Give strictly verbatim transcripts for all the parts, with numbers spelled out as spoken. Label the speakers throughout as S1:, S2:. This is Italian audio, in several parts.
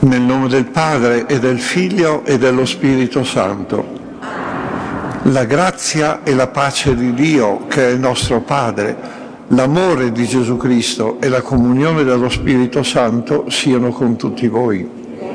S1: Nel nome del Padre e del Figlio e dello Spirito Santo. La grazia e la pace di Dio, che è il nostro Padre, l'amore di Gesù Cristo e la comunione dello Spirito Santo siano con tutti voi.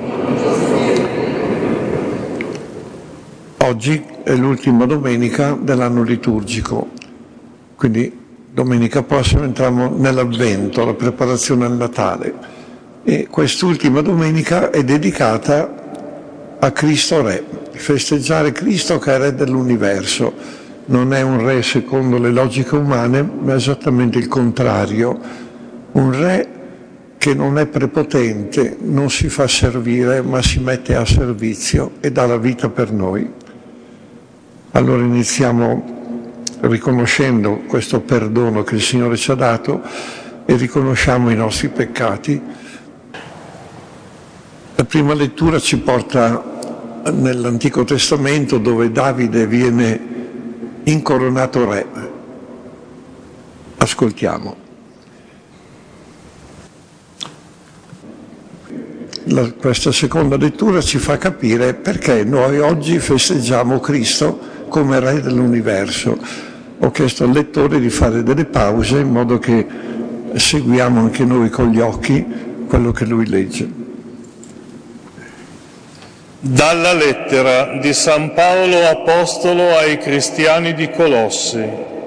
S1: Oggi è l'ultima domenica dell'anno liturgico, quindi domenica prossima entriamo nell'Avvento, la preparazione al Natale. E quest'ultima domenica è dedicata a Cristo Re, festeggiare Cristo che è Re dell'universo. Non è un Re secondo le logiche umane, ma esattamente il contrario. Un Re che non è prepotente, non si fa servire, ma si mette a servizio e dà la vita per noi. Allora iniziamo riconoscendo questo perdono che il Signore ci ha dato e riconosciamo i nostri peccati. La prima lettura ci porta nell'Antico Testamento, dove Davide viene incoronato re. Ascoltiamo. La, questa seconda lettura ci fa capire perché noi oggi festeggiamo Cristo come Re dell'universo. Ho chiesto al lettore di fare delle pause in modo che seguiamo anche noi con gli occhi quello che lui legge.
S2: Dalla lettera di San Paolo Apostolo ai cristiani di Colossi.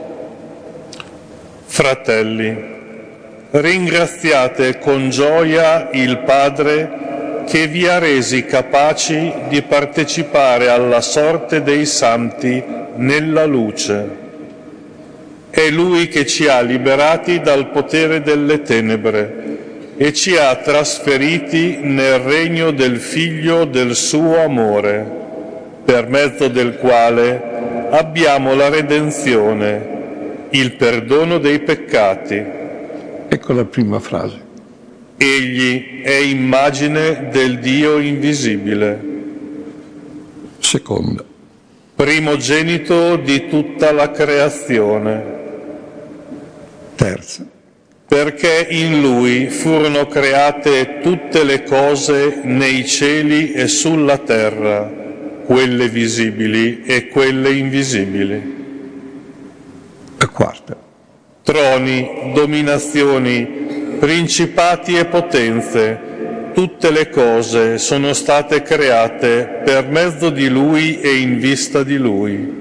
S2: Fratelli, ringraziate con gioia il Padre che vi ha resi capaci di partecipare alla sorte dei santi nella luce. È Lui che ci ha liberati dal potere delle tenebre e ci ha trasferiti nel regno del Figlio del suo amore, per mezzo del quale abbiamo la redenzione, il perdono dei peccati.
S1: Ecco la prima frase.
S2: Egli è immagine del Dio invisibile.
S1: Seconda.
S2: Primogenito di tutta la creazione.
S1: Terza.
S2: Perché in Lui furono create tutte le cose nei cieli e sulla terra, quelle visibili e quelle invisibili.
S1: La quarta.
S2: Troni, dominazioni, principati e potenze, tutte le cose sono state create per mezzo di Lui e in vista di Lui.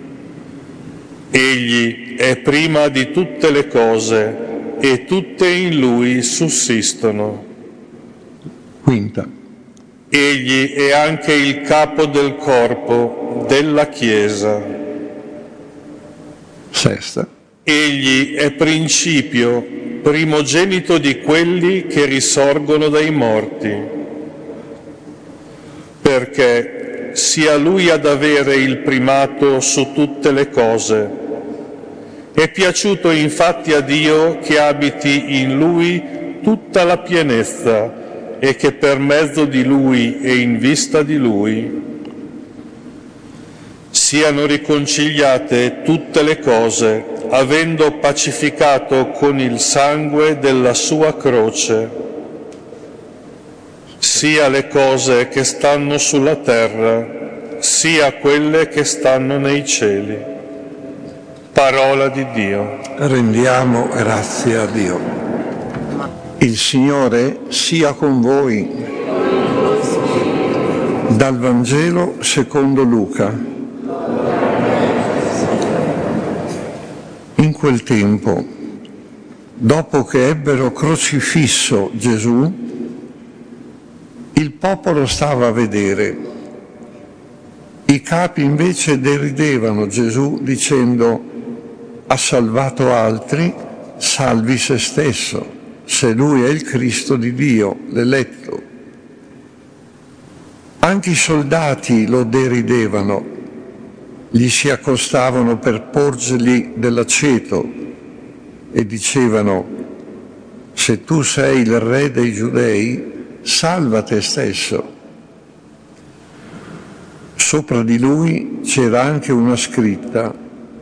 S2: Egli è prima di tutte le cose e tutte in Lui sussistono.
S1: Quinta.
S2: Egli è anche il capo del corpo, della Chiesa.
S1: Sesta.
S2: Egli è principio, primogenito di quelli che risorgono dai morti, perché sia Lui ad avere il primato su tutte le cose. È piaciuto infatti a Dio che abiti in Lui tutta la pienezza e che per mezzo di Lui e in vista di Lui siano riconciliate tutte le cose, avendo pacificato con il sangue della sua croce sia le cose che stanno sulla terra, sia quelle che stanno nei cieli. Parola di Dio.
S1: Rendiamo grazie a Dio. Il Signore sia con voi. Dal Vangelo secondo Luca. In quel tempo, dopo che ebbero crocifisso Gesù, il popolo stava a vedere. I capi invece deridevano Gesù dicendo: ha salvato altri, salvi se stesso, se lui è il Cristo di Dio, l'eletto. Anche i soldati lo deridevano, gli si accostavano per porgergli dell'aceto e dicevano: se tu sei il re dei Giudei, salva te stesso. Sopra di lui c'era anche una scritta: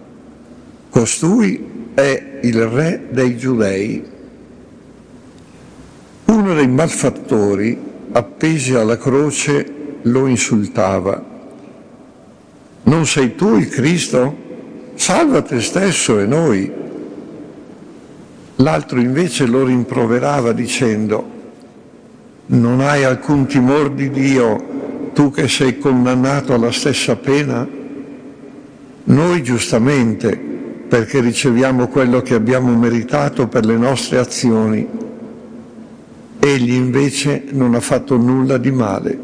S1: costui è il re dei Giudei. Uno dei malfattori, appesi alla croce, lo insultava. Non sei tu il Cristo? Salva te stesso e noi. L'altro invece lo rimproverava dicendo: non hai alcun timore di Dio, tu che sei condannato alla stessa pena? Noi giustamente, perché riceviamo quello che abbiamo meritato per le nostre azioni. Egli invece non ha fatto nulla di male.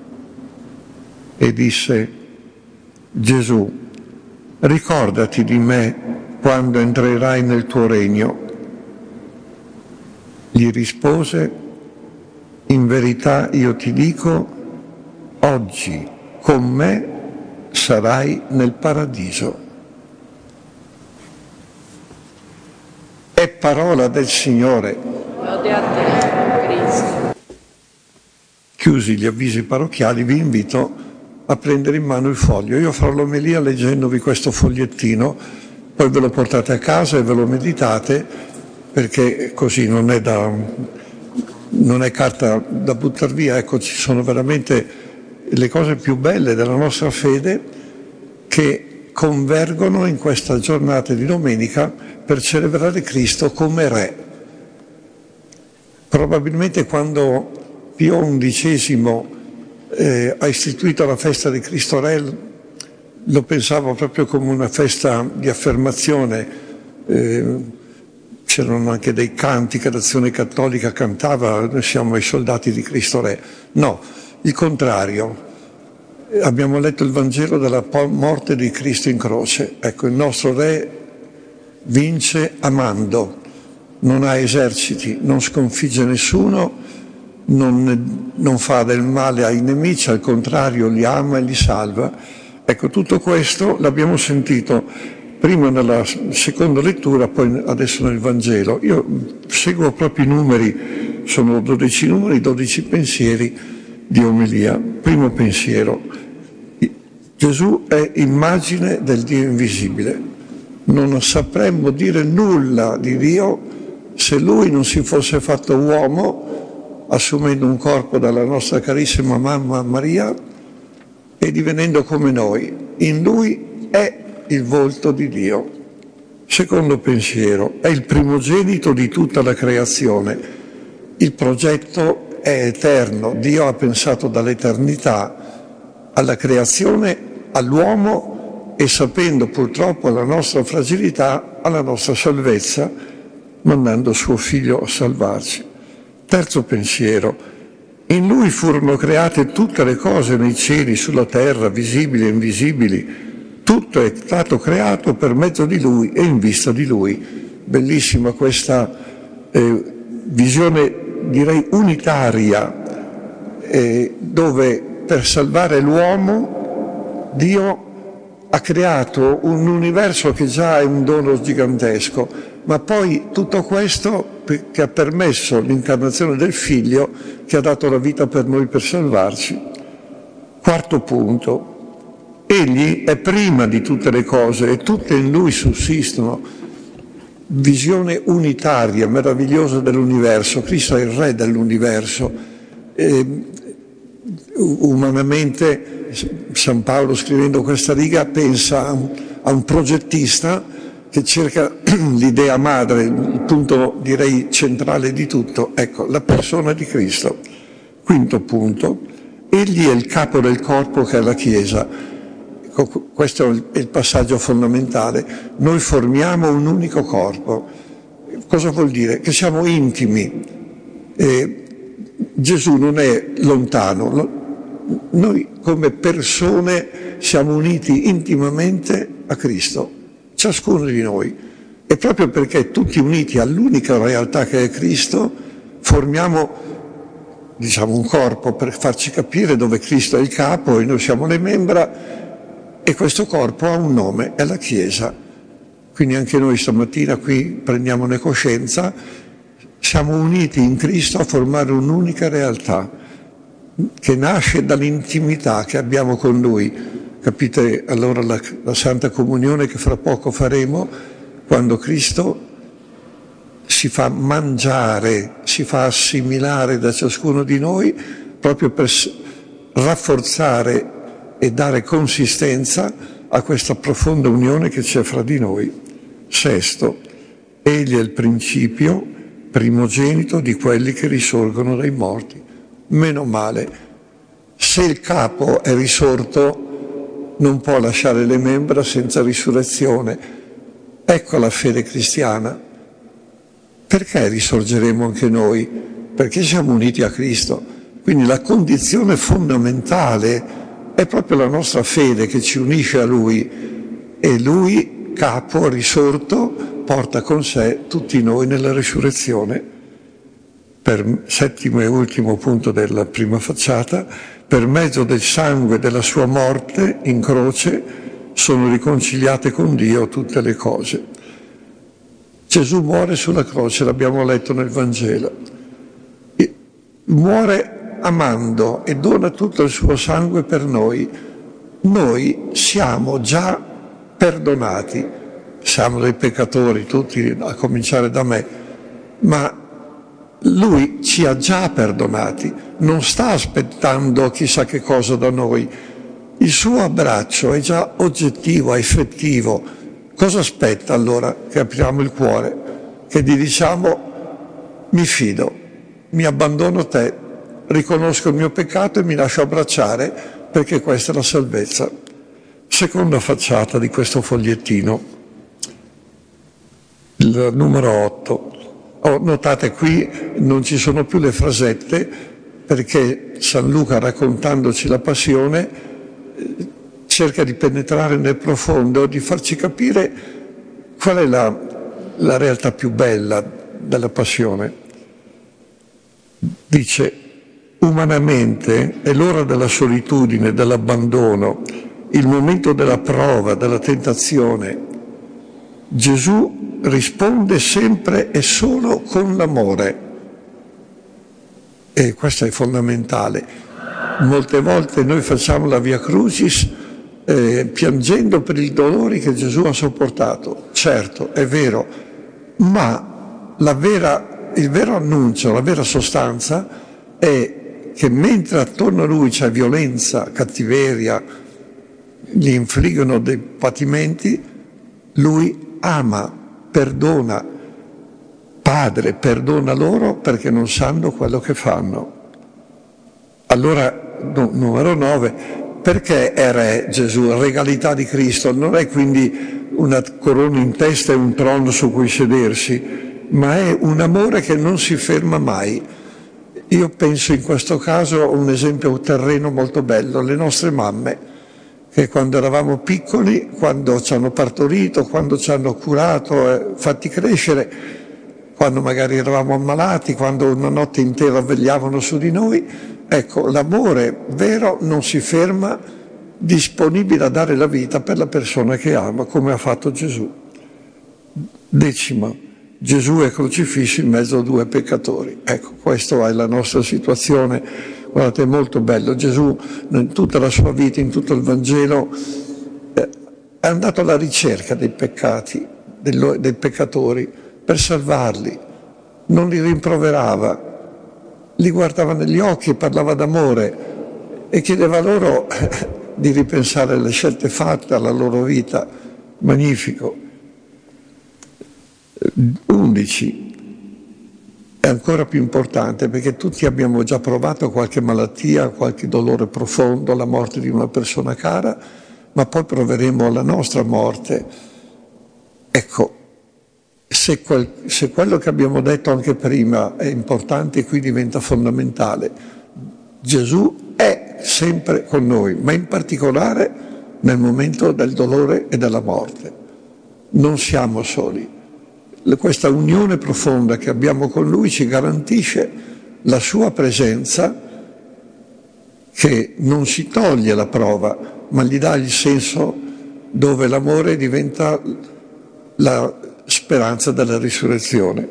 S1: E disse: Gesù, ricordati di me quando entrerai nel tuo regno. Gli rispose: in verità io ti dico, oggi con me sarai nel paradiso. È parola del Signore.
S3: Lode a te, Cristo.
S1: Chiusi gli avvisi parrocchiali, vi invito a prendere in mano il foglio. Io farò l'omelia leggendovi questo fogliettino, poi ve lo portate a casa e ve lo meditate, perché così non è da... non è carta da buttare via. Ecco, ci sono veramente le cose più belle della nostra fede che convergono in questa giornata di domenica per celebrare Cristo come Re. Probabilmente quando Pio undicesimo eh, ha istituito la festa di Cristo Re, lo pensavo proprio come una festa di affermazione. Eh, c'erano anche dei canti che l'Azione Cattolica cantava: noi siamo i soldati di Cristo Re. No, il contrario. Abbiamo letto il Vangelo della morte di Cristo in croce. Ecco, il nostro Re vince amando, non ha eserciti, non sconfigge nessuno, non, non fa del male ai nemici, al contrario li ama e li salva. Ecco, tutto questo l'abbiamo sentito prima nella seconda lettura, poi adesso nel Vangelo. Io seguo proprio i numeri, sono dodici numeri, dodici pensieri di omelia. Primo pensiero: Gesù è immagine del Dio invisibile. Non sapremmo dire nulla di Dio se Lui non si fosse fatto uomo, assumendo un corpo dalla nostra carissima mamma Maria e divenendo come noi. In Lui è il volto di Dio. Secondo pensiero: è il primogenito di tutta la creazione. Il progetto è eterno. Dio ha pensato dall'eternità alla creazione, all'uomo, e sapendo purtroppo la nostra fragilità, alla nostra salvezza, mandando suo figlio a salvarci. Terzo pensiero: in Lui furono create tutte le cose nei cieli, sulla terra, visibili e invisibili. Tutto è stato creato per mezzo di Lui e in vista di Lui. Bellissima questa eh, visione, direi unitaria, eh, dove per salvare l'uomo Dio ha creato un universo che già è un dono gigantesco, ma poi tutto questo che ha permesso l'incarnazione del Figlio che ha dato la vita per noi per salvarci. Quarto punto: Egli è prima di tutte le cose e tutte in Lui sussistono. Visione unitaria, meravigliosa dell'universo. Cristo è il Re dell'universo. Eh, umanamente San Paolo, scrivendo questa riga, pensa a un, a un progettista che cerca l'idea madre, il punto direi centrale di tutto. Ecco, la persona di Cristo. Quinto punto: egli è il capo del corpo che è la Chiesa. Questo è il passaggio fondamentale. Noi formiamo un unico corpo. Cosa vuol dire? Che siamo intimi. Eh, Gesù non è lontano. Noi come persone siamo uniti intimamente a Cristo, ciascuno di noi. E proprio perché tutti uniti all'unica realtà che è Cristo, formiamo, diciamo, un corpo per farci capire dove Cristo è il capo e noi siamo le membra. E questo corpo ha un nome, è la Chiesa. Quindi anche noi stamattina qui prendiamone coscienza, siamo uniti in Cristo a formare un'unica realtà che nasce dall'intimità che abbiamo con Lui. Capite allora la, la Santa Comunione che fra poco faremo, quando Cristo si fa mangiare, si si fa assimilare da ciascuno di noi proprio per rafforzare e dare consistenza a questa profonda unione che c'è fra di noi. Sesto, egli è il principio primogenito di quelli che risorgono dai morti. Meno male, se il capo è risorto non può lasciare le membra senza risurrezione. Ecco la fede cristiana. Perché risorgeremo anche noi? Perché siamo uniti a Cristo. Quindi la condizione fondamentale è proprio la nostra fede che ci unisce a Lui, e Lui, capo, risorto, porta con sé tutti noi nella risurrezione. Per settimo e ultimo punto della prima facciata, per mezzo del sangue della sua morte in croce sono riconciliate con Dio tutte le cose. Gesù muore sulla croce, l'abbiamo letto nel Vangelo. E muore amando e dona tutto il suo sangue per noi. Noi siamo già perdonati, siamo dei peccatori tutti, a cominciare da me, ma Lui ci ha già perdonati, non sta aspettando chissà che cosa da noi. Il suo abbraccio è già oggettivo, effettivo. Cosa aspetta allora? Che apriamo il cuore, che gli diciamo: mi fido, mi abbandono a te, riconosco il mio peccato e mi lascio abbracciare, perché questa è la salvezza. Seconda facciata di questo fogliettino, il numero otto. Oh, notate qui non ci sono più le frasette, perché San Luca, raccontandoci la passione, cerca di penetrare nel profondo, di farci capire qual è la, la realtà più bella della passione. Dice: umanamente è l'ora della solitudine, dell'abbandono, il momento della prova, della tentazione. Gesù risponde sempre e solo con l'amore, e questo è fondamentale. Molte volte noi facciamo la Via Crucis eh, piangendo per i dolori che Gesù ha sopportato. Certo, è vero, ma la vera, il vero annuncio, la vera sostanza è che mentre attorno a Lui c'è violenza, cattiveria, gli infliggono dei patimenti, Lui ama, perdona. Padre, perdona loro perché non sanno quello che fanno. Allora, no, numero nove, perché è re Gesù? Regalità di Cristo. Non è quindi una corona in testa e un trono su cui sedersi, ma è un amore che non si ferma mai. Io penso in questo caso a un esempio terreno molto bello, le nostre mamme, che quando eravamo piccoli, quando ci hanno partorito, quando ci hanno curato e fatti crescere, quando magari eravamo ammalati, quando una notte intera vegliavano su di noi, ecco, l'amore vero non si ferma, disponibile a dare la vita per la persona che ama, come ha fatto Gesù. Decima, Gesù è crocifisso in mezzo a due peccatori. Ecco, questa è la nostra situazione. Guardate, è molto bello. Gesù, in tutta la sua vita, in tutto il Vangelo, eh, è andato alla ricerca dei peccati, dei, dei peccatori, per salvarli. Non li rimproverava, li guardava negli occhi e parlava d'amore e chiedeva loro di ripensare alle scelte fatte, alla loro vita. Magnifico. undici. È ancora più importante, perché tutti abbiamo già provato qualche malattia, qualche dolore profondo, la morte di una persona cara, ma poi proveremo la nostra morte. Ecco, se, quel, se quello che abbiamo detto anche prima è importante, qui diventa fondamentale. Gesù è sempre con noi, ma in particolare nel momento del dolore e della morte. Non siamo soli. Questa unione profonda che abbiamo con Lui ci garantisce la sua presenza, che non si toglie la prova, ma gli dà il senso dove l'amore diventa la speranza della risurrezione.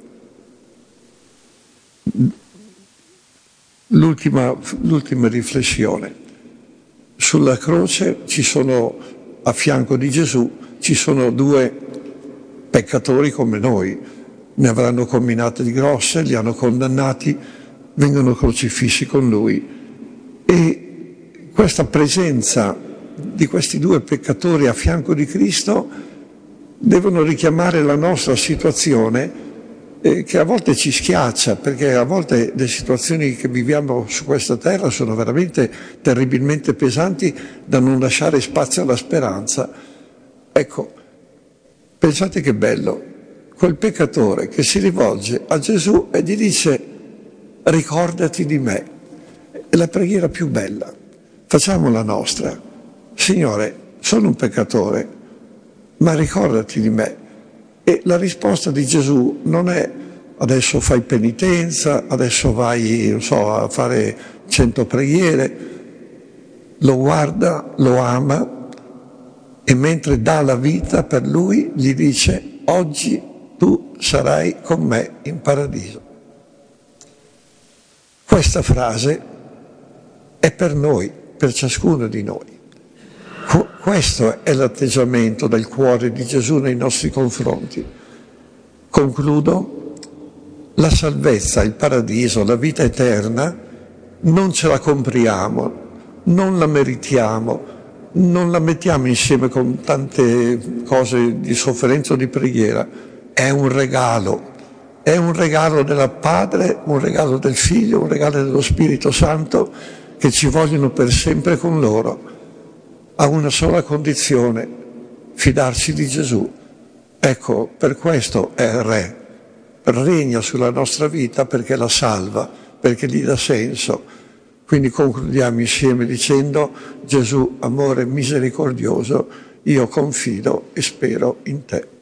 S1: L'ultima, l'ultima riflessione. Sulla croce ci sono, a fianco di Gesù, ci sono due peccatori come noi, ne avranno combinate di grosse, li hanno condannati, vengono crocifissi con lui. E questa presenza di questi due peccatori a fianco di Cristo devono richiamare la nostra situazione, eh, che a volte ci schiaccia, perché a volte le situazioni che viviamo su questa terra sono veramente terribilmente pesanti da non lasciare spazio alla speranza. Ecco, pensate che bello, quel peccatore che si rivolge a Gesù e gli dice: ricordati di me. È la preghiera più bella. Facciamo la nostra. Signore, sono un peccatore, ma ricordati di me. E la risposta di Gesù non è: adesso fai penitenza, adesso vai, non so, a fare cento preghiere. Lo guarda, lo ama, e mentre dà la vita per lui gli dice: oggi tu sarai con me in paradiso. Questa frase è per noi, per ciascuno di noi. Questo è l'atteggiamento del cuore di Gesù nei nostri confronti. Concludo: la salvezza, il paradiso, la vita eterna non ce la compriamo, non la meritiamo, non la mettiamo insieme con tante cose di sofferenza o di preghiera. È un regalo, è un regalo del Padre, un regalo del Figlio, un regalo dello Spirito Santo, che ci vogliono per sempre con loro, a una sola condizione: fidarci di Gesù. Ecco, per questo è il Re, regna sulla nostra vita perché la salva, perché gli dà senso. Quindi concludiamo insieme dicendo: Gesù, amore misericordioso, io confido e spero in te.